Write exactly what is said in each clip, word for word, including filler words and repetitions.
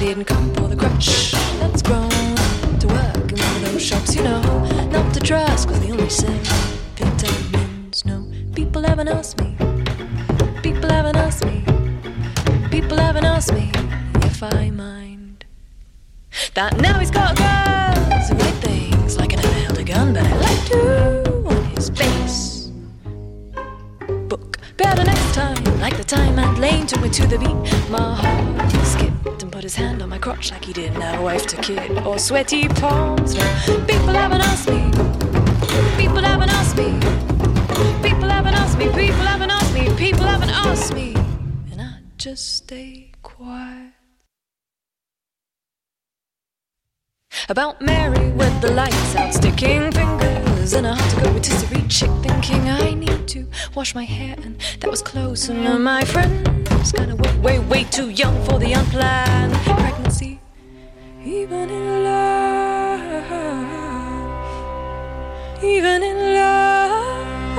didn't come for the crutch that's grown to work in one of those shops, you know, not to trust, cause they only sell vitamins. No, people haven't asked me, people haven't asked me, people haven't asked me if I mind. That now he's got girls who write things like I never held a gun, but I like to on his face. Book better next time, like the time Aunt Lane took me to the beat. My heart skipped and put his hand on my crotch like he didn't have a wife to kid or sweaty palms. No, people haven't asked me, people haven't asked me, people haven't asked me, people haven't asked me, people haven't asked me, and I just stay quiet. About Mary with the lights out, sticking fingers in a hot to go rotisserie chick, thinking I need to wash my hair, and that was close. And uh, my friend was kind of way, way, way too young for the unplanned pregnancy. Even in love, even in love,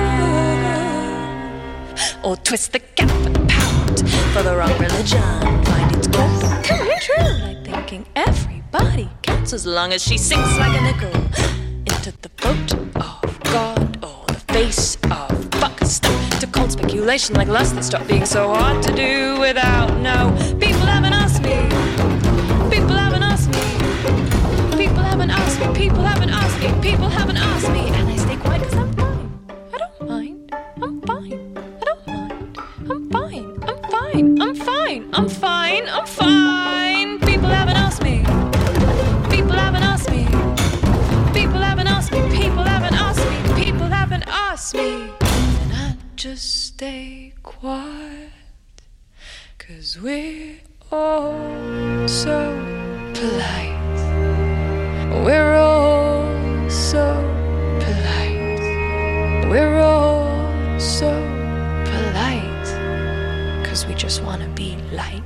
or twist the cap and pout for the wrong religion. Find its quote true, like thinking everybody counts as long as she sinks like a nickel into the boat of God or the face of fuck. Stuck to cold speculation like lust that stopped being so hard to do without. No, people haven't asked me, people haven't asked me, people haven't asked me, people haven't asked me, people haven't asked me, and I stay quiet cause I'm fine. I don't mind, I'm fine. I don't mind, I'm fine, I'm fine, I'm fine, I'm fine, I'm fine. People haven't asked me, people haven't asked me, people haven't asked me, people haven't asked me, people haven't asked me, and I just stay quiet, cause we're all so polite, we're all so polite, we're all so polite, cause we just wanna be liked.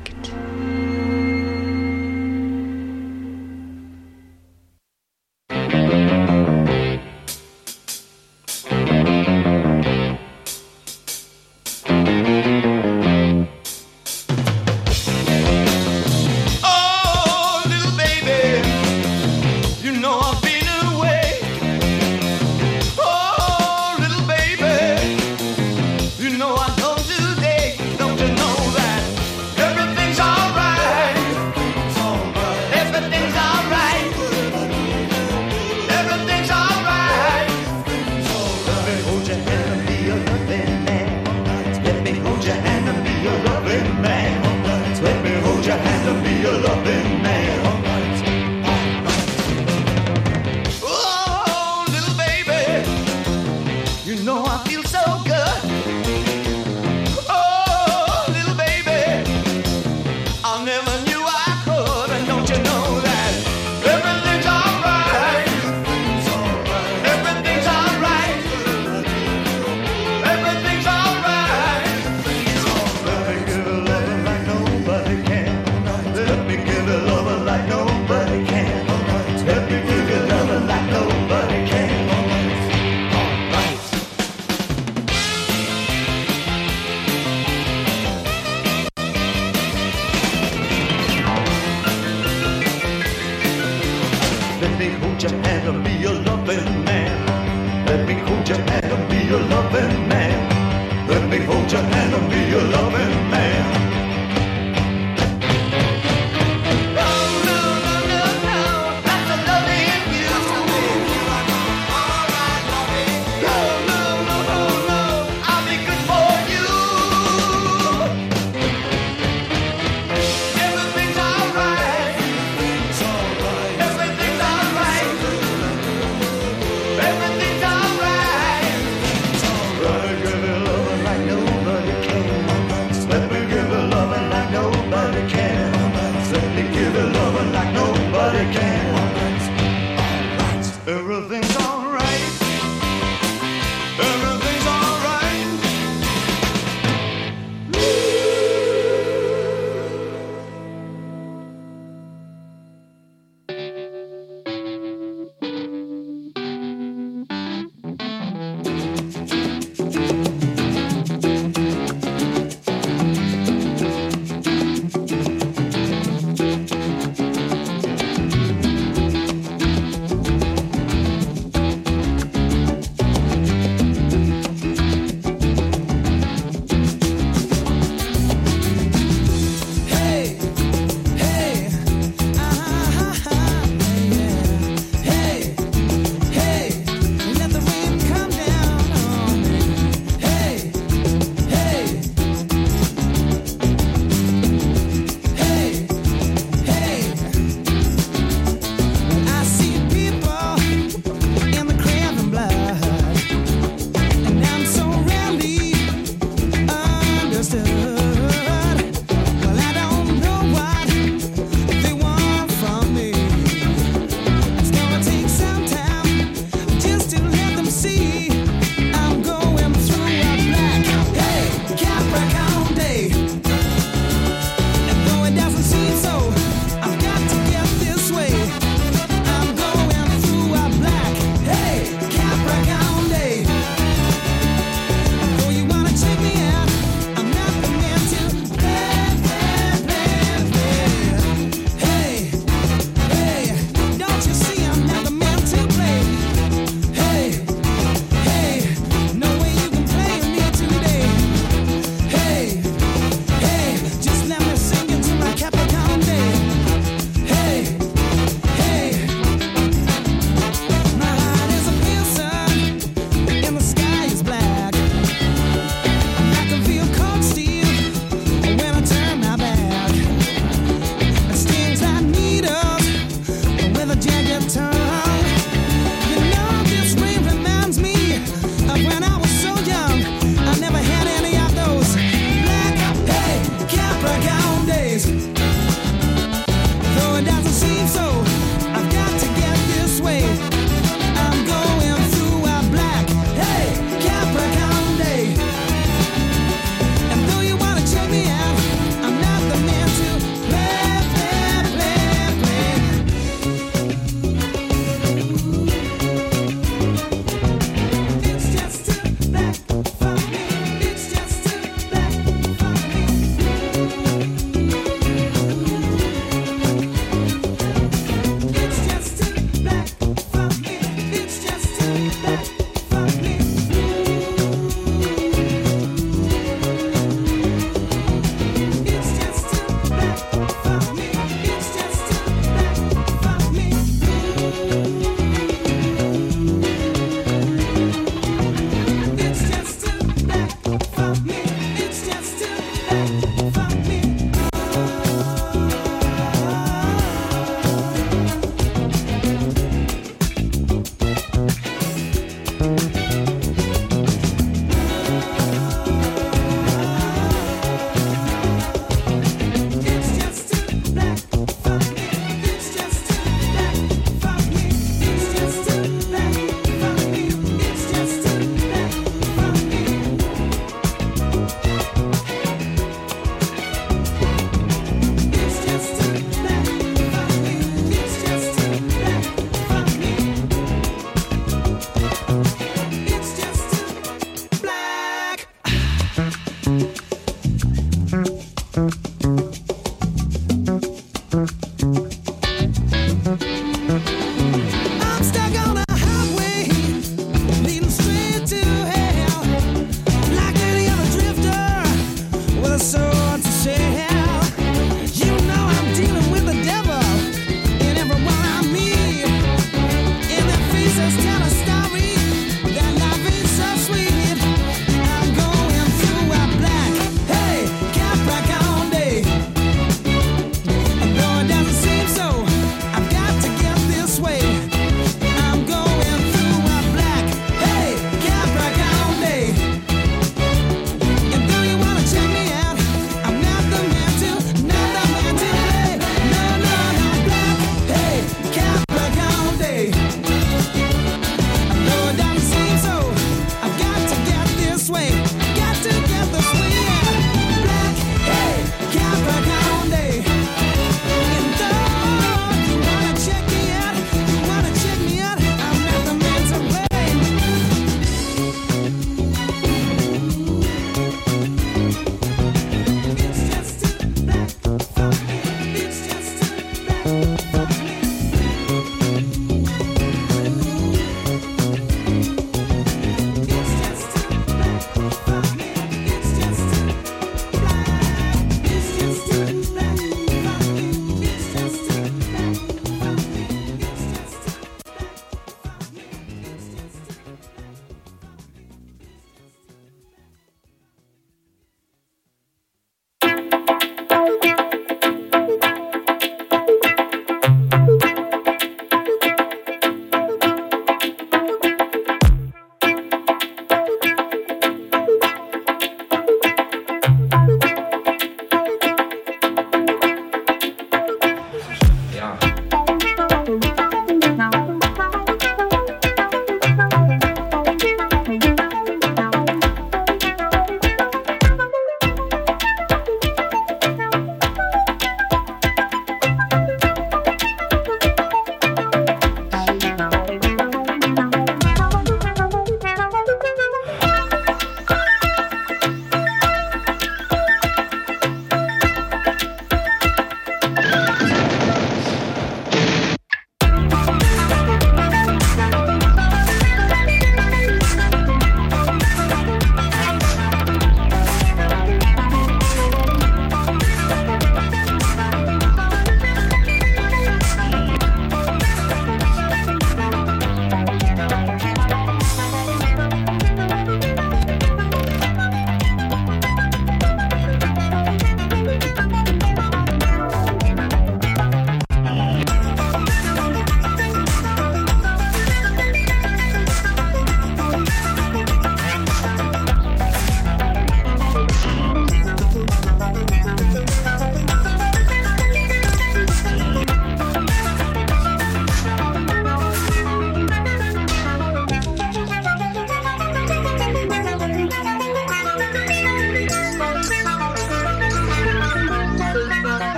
Let me give a love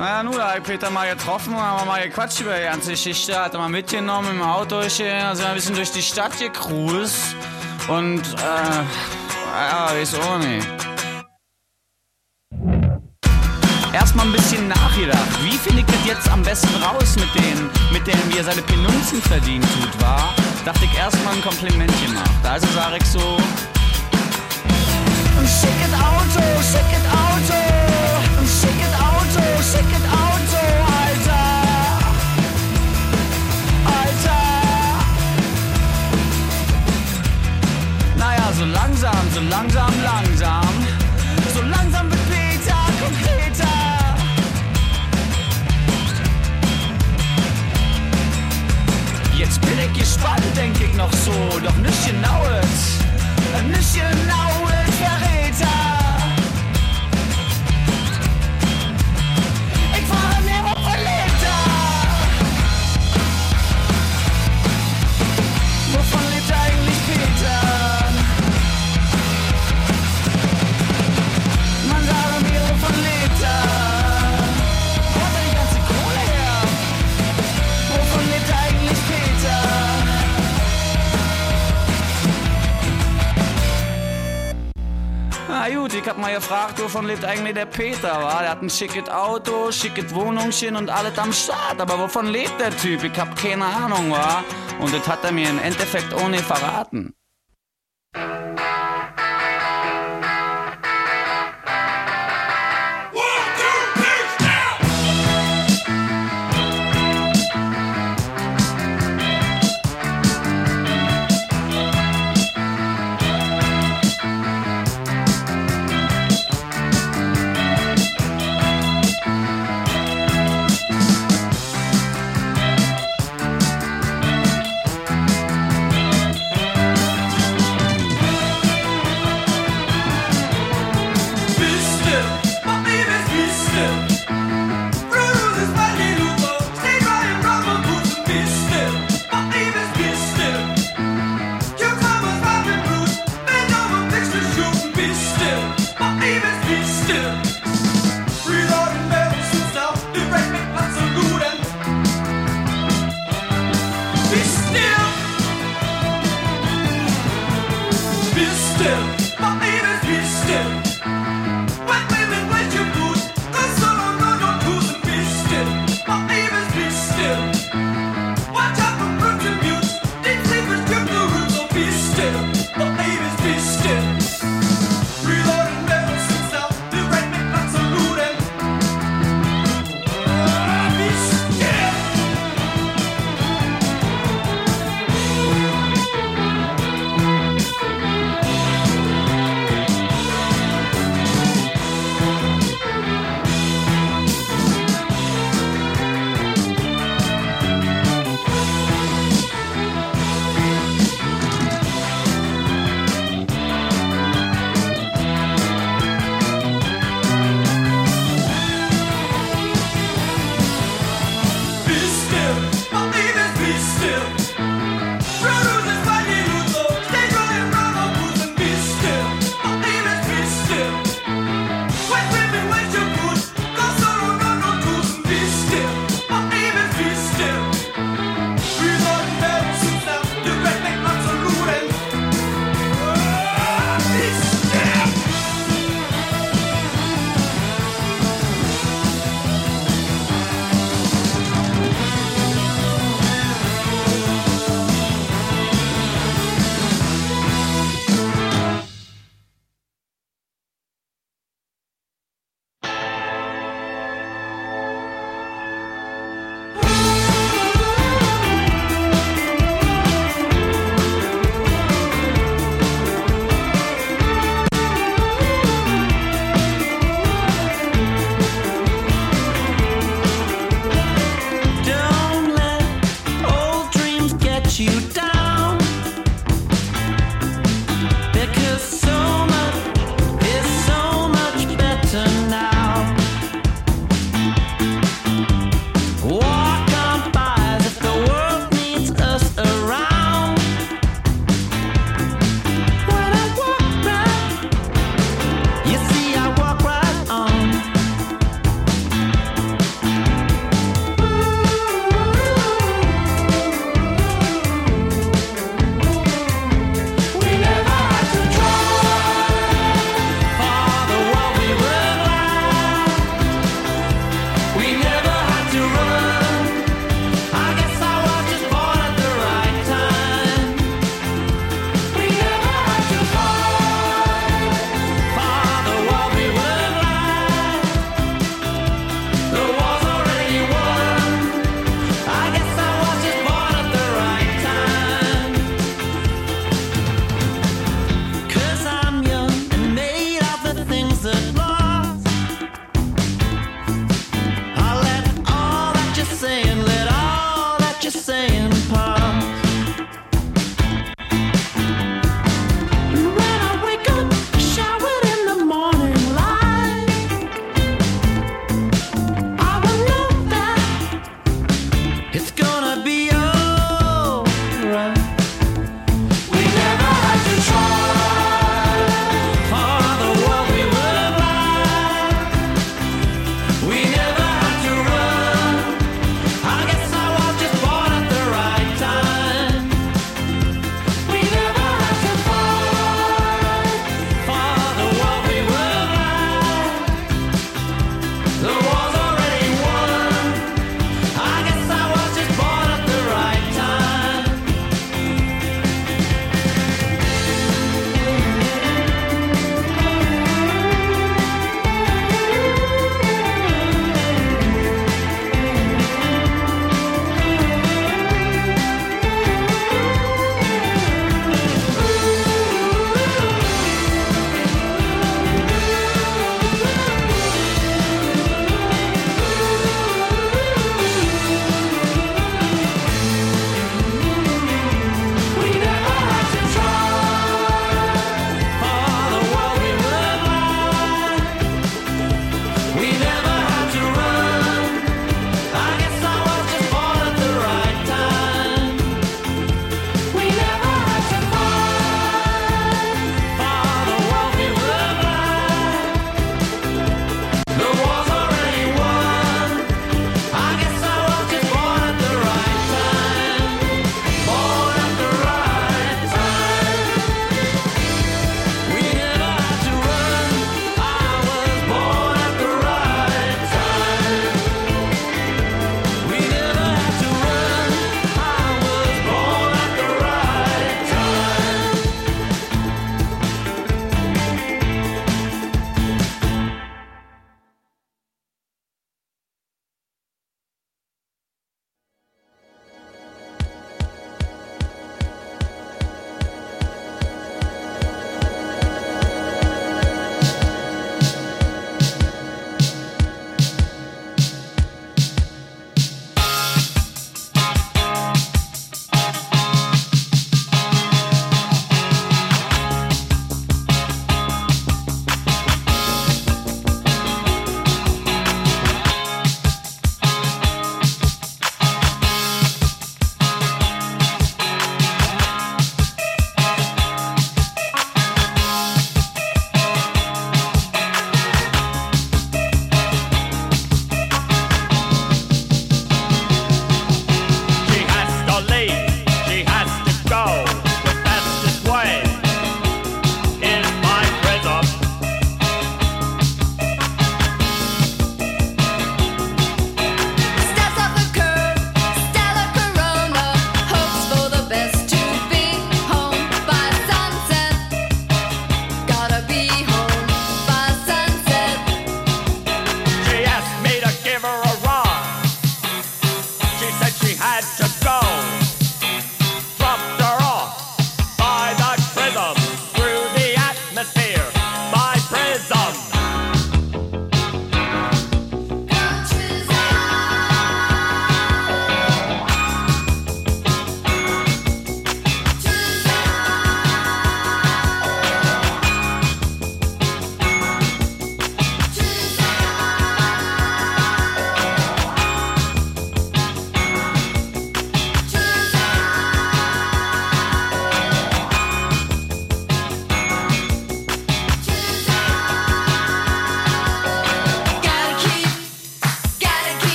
Naja, nun, da hab ich Peter mal getroffen, haben wir mal gequatscht über die ganze Geschichte, hat er mal mitgenommen im Auto, also sind wir ein bisschen durch die Stadt gecruised und, äh, ja, weiß auch nicht. Erstmal ein bisschen nachgedacht, wie finde ich das jetzt am besten raus mit denen, mit denen wie er seine Penunzen verdient tut, war? Dachte ich erstmal ein Kompliment gemacht, also sag ich so, ein schickes Auto, schickes Auto, ein schickes Auto, schickes Auto, Alter, Alter. Naja, so langsam, so langsam, langsam, so langsam wird Peter konkreter. Jetzt bin ich gespannt, denk ich noch so, doch nicht genaues, nicht genaues Verräter. Ich fahre mir wovon lebt er? Wovon lebt eigentlich Peter? Man sage mir, wovon lebt er? Wo hat er die ganze Kohle her? Wovon lebt eigentlich Peter? Na gut, ich hab mal gefragt, wovon lebt eigentlich der Peter, wa? Der hat ein schickes Auto, schickes Wohnungchen und alles am Start. Aber wovon lebt der Typ? Ich hab keine Ahnung, wa? Und das hat er mir im Endeffekt ohne verraten. it's gonna be alright. We never had to try for the world we would like. We never had to run. I guess I was just born at the right time. We never had to fight for the world we would like. The war's already won. I guess I was just born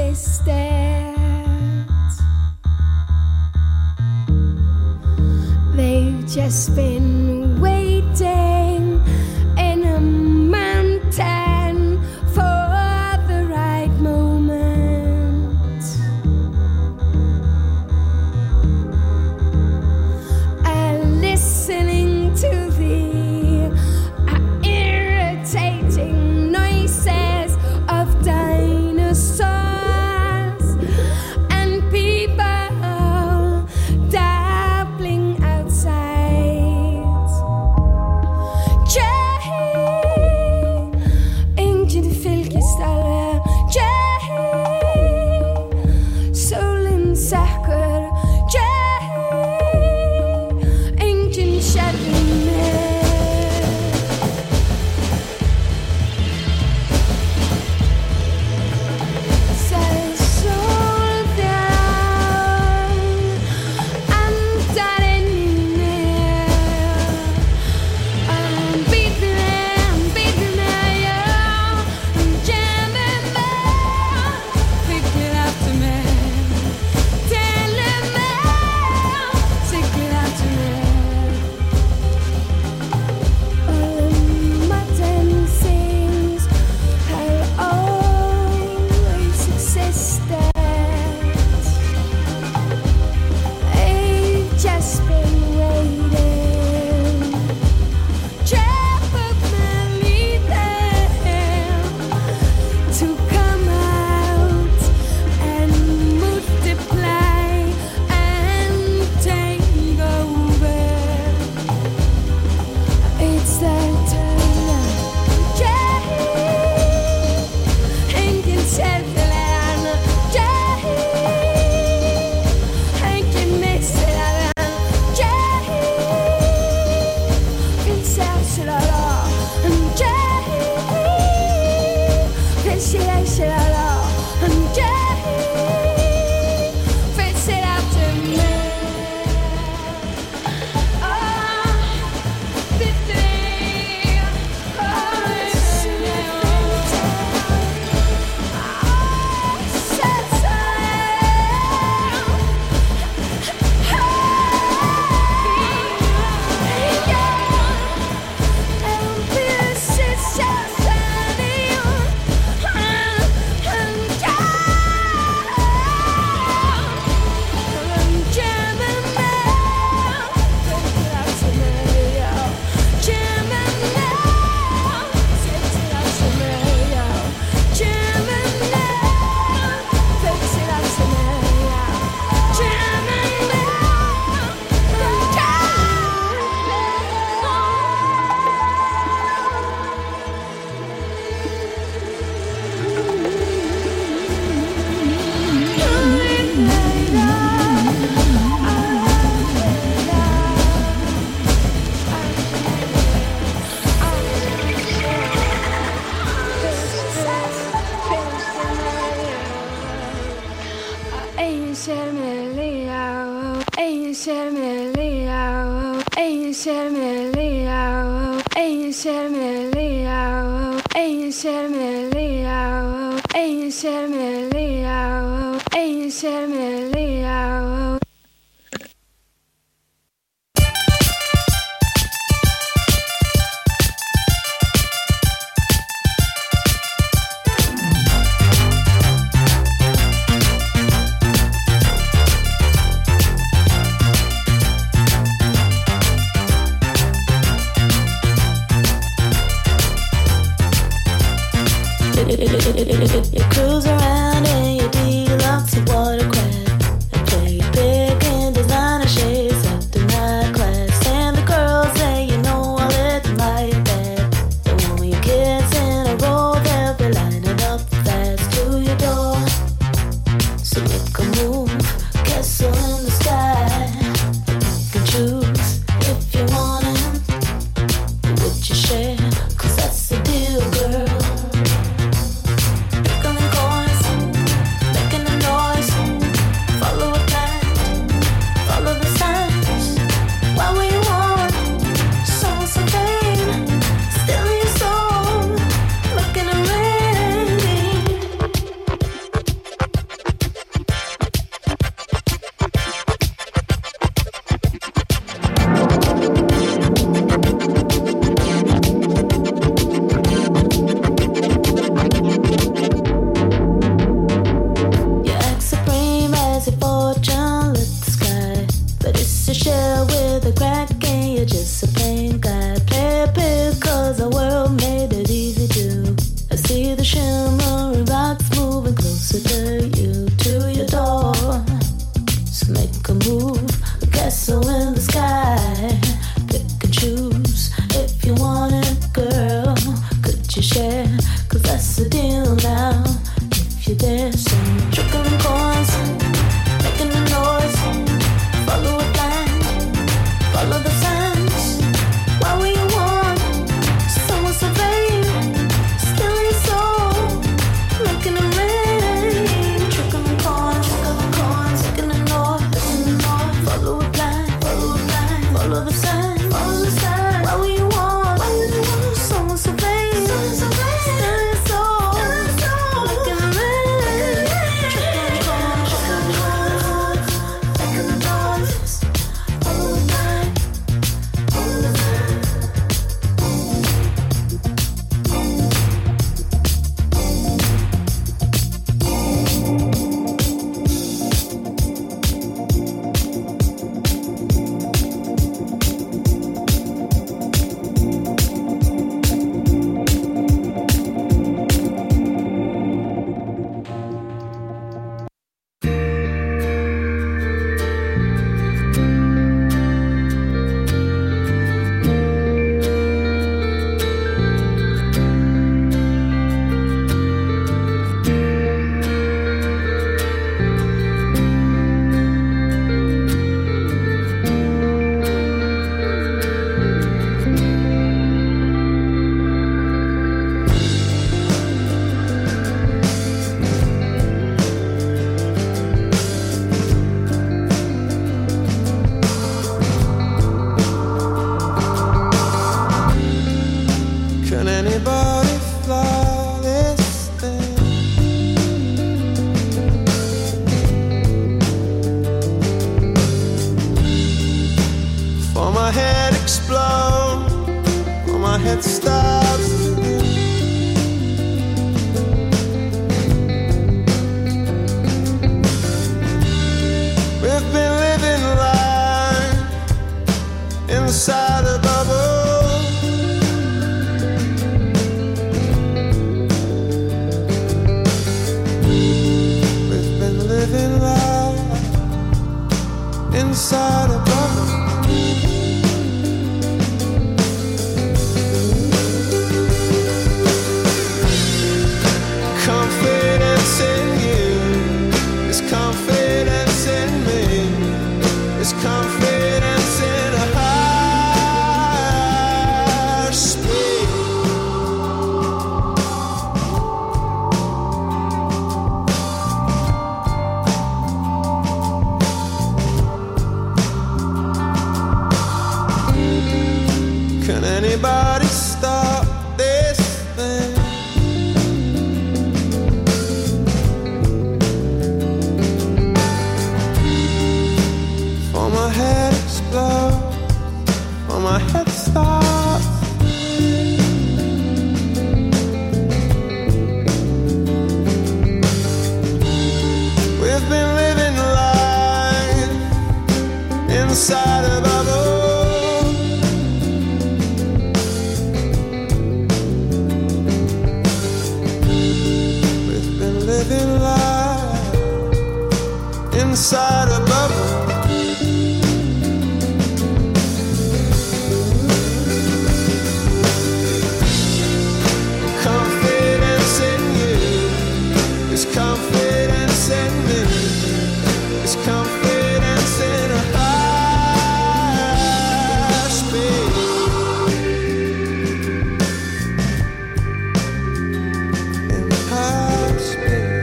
existed. They've just been waiting in a mountain for the right moment, and listening to the uh, irritating noises of dinosaurs and people dabbling outside. Jay, ingen fylkesdaler. Jay, solen sækker. Jay, ingen skjærende. Say sol down under in there. I'm beating them, beating them, yeah. I'm jamming them, picking up the man, telling them, sticking out to me. All the mutton sings have always existed. They've just been waiting. Definitely there to come out and multiply and take over. It's their turn. Jay, ingen selvlæren. Jay, ingen mesteren. Jay, ingen selvlærer. Jay, ingen selvlærer. Jay, fits it up to me. Ah, the thing. Oh, it's Ingen ser mig Leo, ingen ser mig Leo, ingen ser mig Leo, ingen ser mig Leo, ingen ser mig Leo, ingen ser mig Leo, ingen ser mig Leo. You cruise around in your deluxe watercraft. explode, or my head stops. We've been living life inside a bubble. We've been living life inside a bubble. Confidence in you is confidence in me, is confidence in a higher speed. Can anybody stop this thing? For my head explodes, for my head stops. We've been living life inside a bubble. Living life inside a bubble. Confidence in you is confidence in me, is confidence in a high speed. In high speed.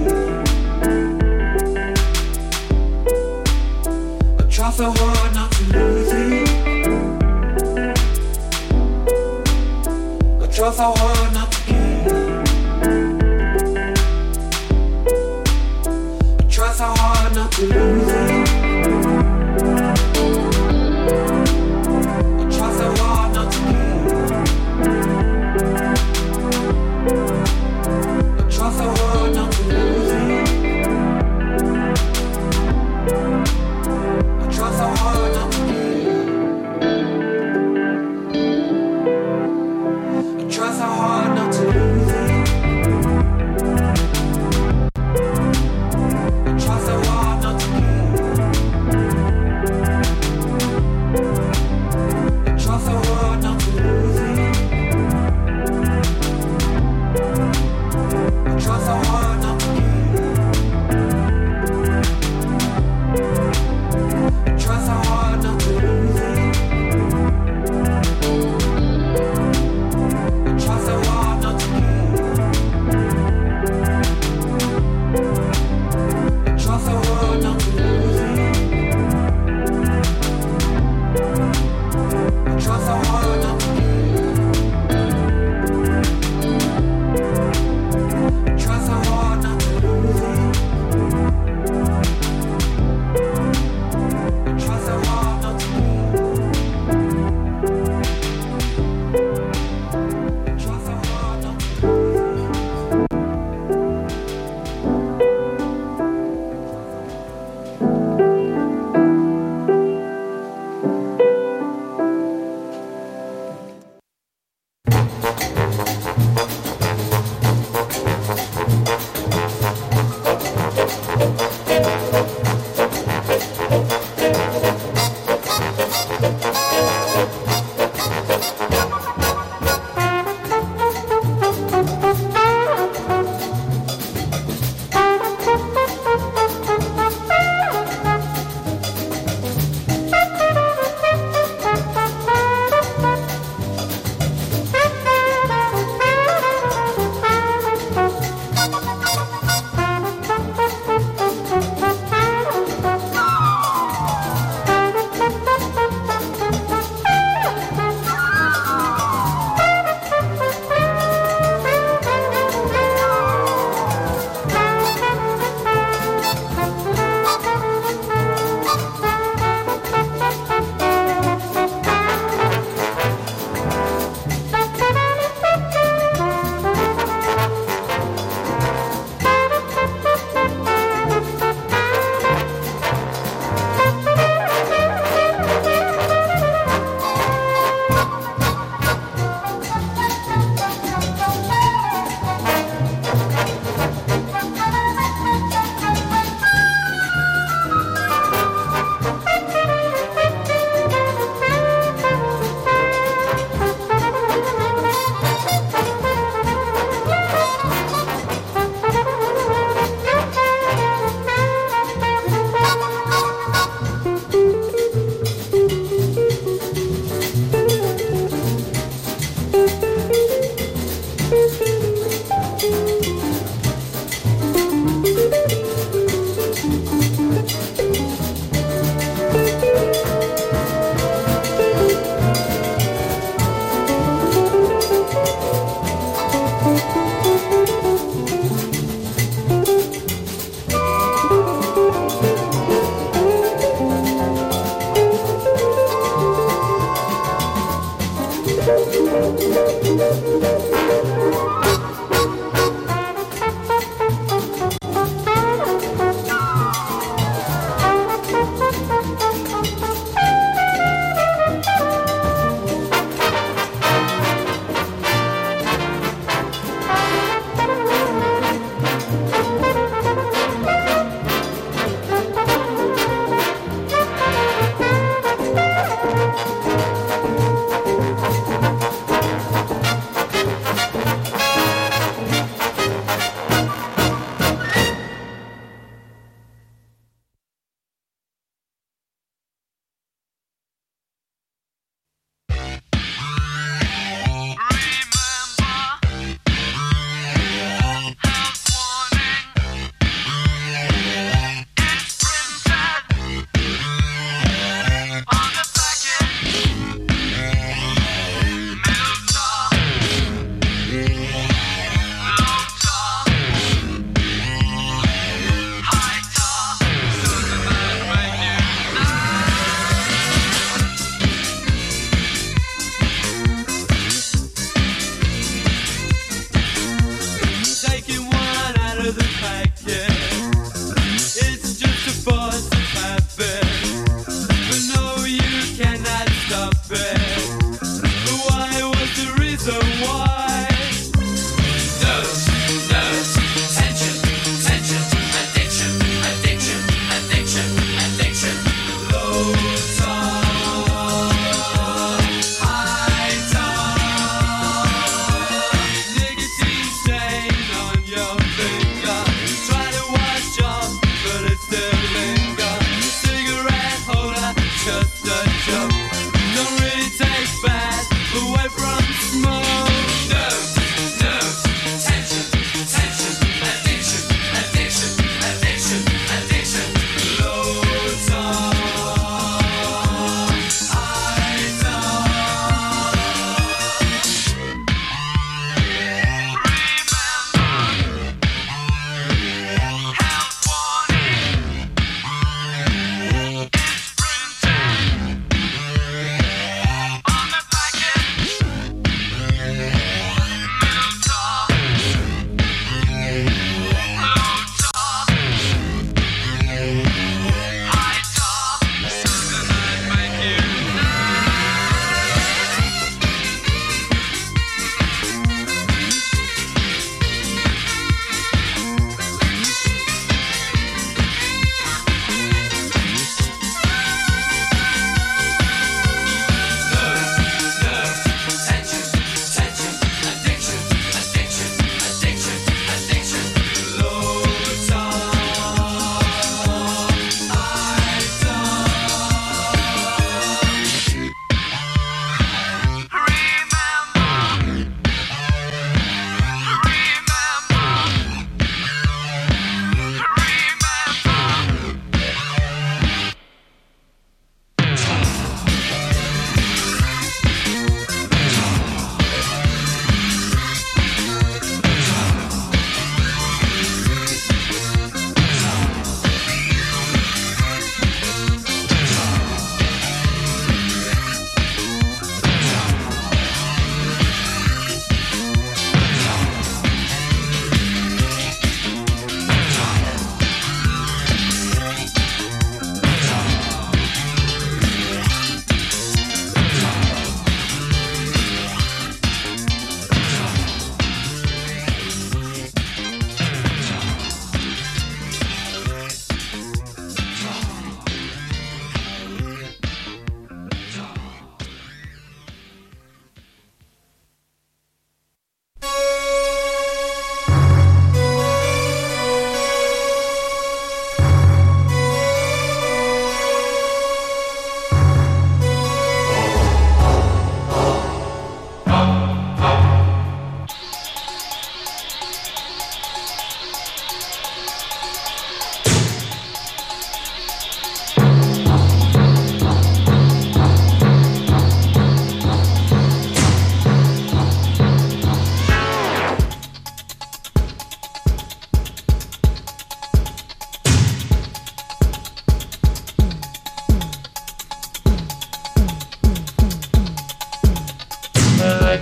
so hard not to lose it. I try so hard not to care. I try so hard not to lose it. I try so hard not to care. I try so hard not to lose it. I try so hard not to care. I try so hard.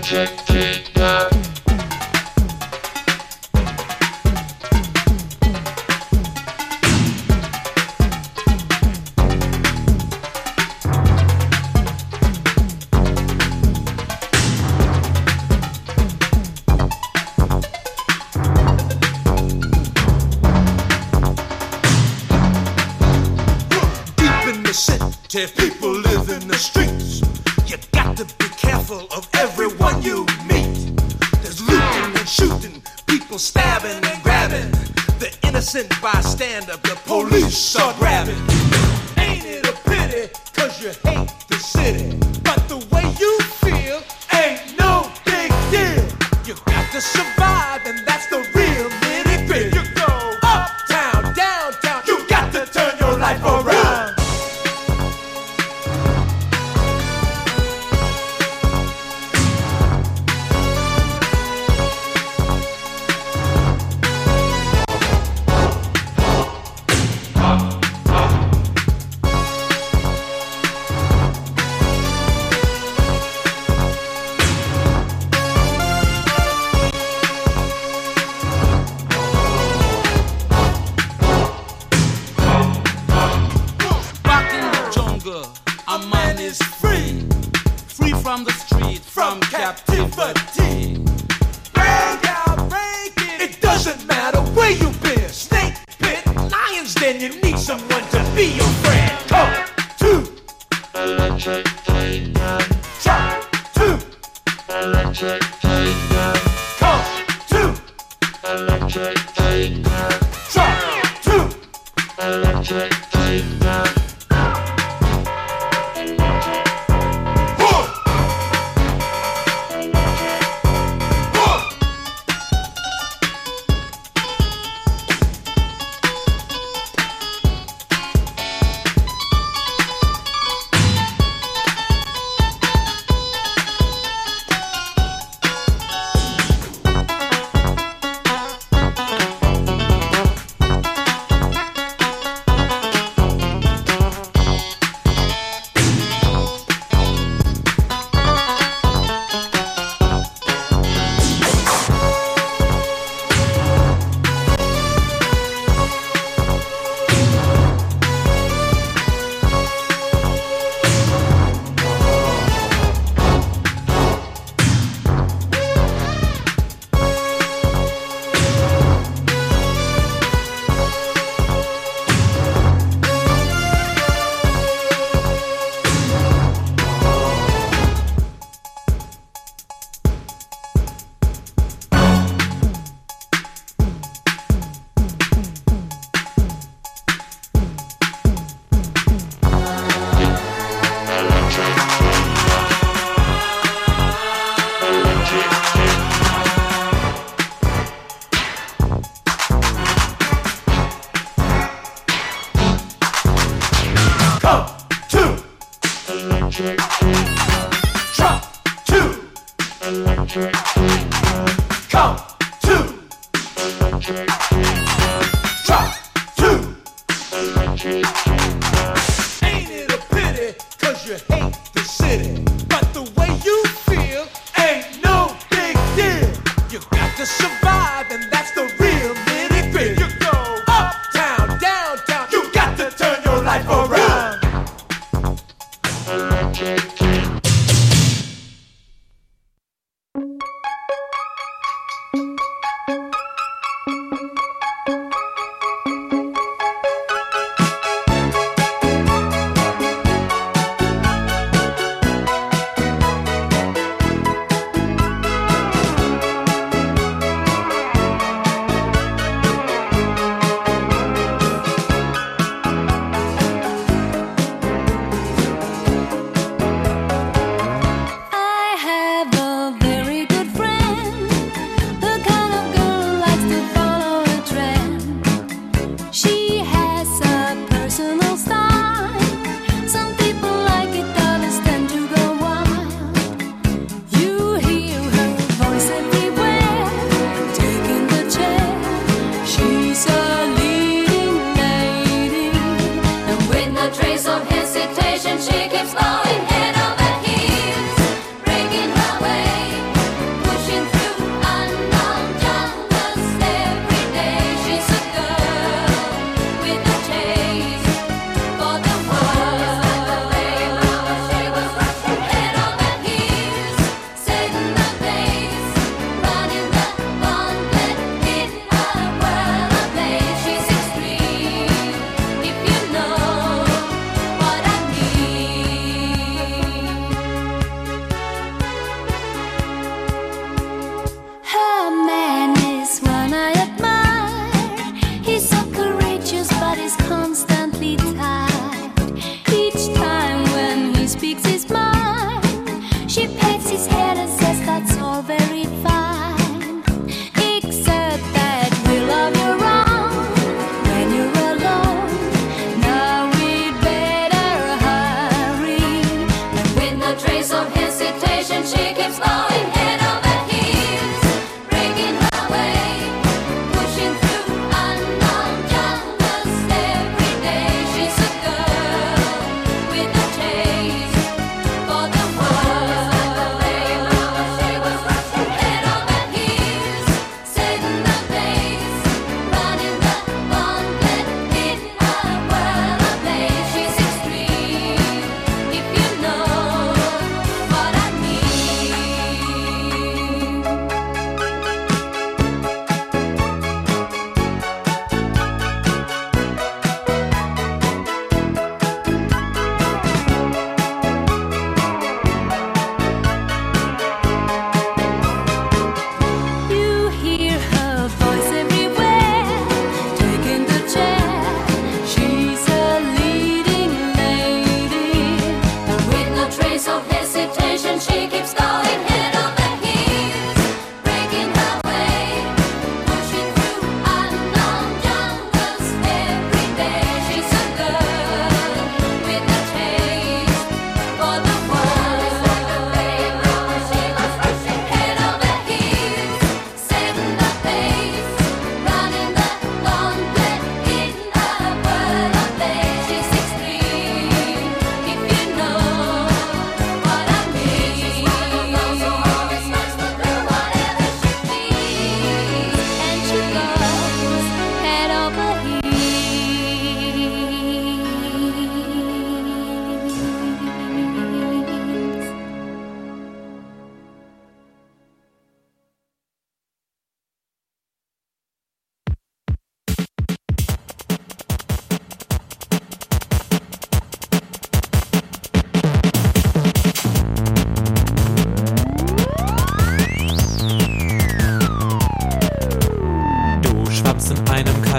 People live in the streets. You got to be careful of everyone you meet. There's looting and shooting, people stabbing and grabbing. The innocent bystander, the police are grabbing. Ain't it a pity, cause you hate the city, but the way you feel ain't no big deal. You got to survive, and that's the real nitty gritty. You go uptown, downtown, you got to turn your life around. From the street, from captivity. Break out, break it. It doesn't matter where you've been. Snake pit, lions, then you need someone to be your friend. Come to Electric Kingdom. Try to Electric Kingdom. Come to Electric Kingdom. Try to Electric Kingdom.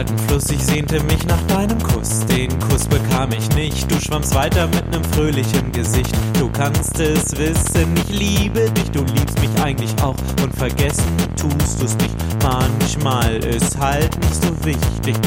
kalten Fluss, ich sehnte mich nach deinem Kuss. Den Kuss bekam ich nicht, du schwammst weiter mit nem fröhlichen Gesicht. Du kannst es wissen, ich liebe dich, du liebst mich eigentlich auch. Und vergessen tust du's nicht, manchmal ist halt nicht so wichtig.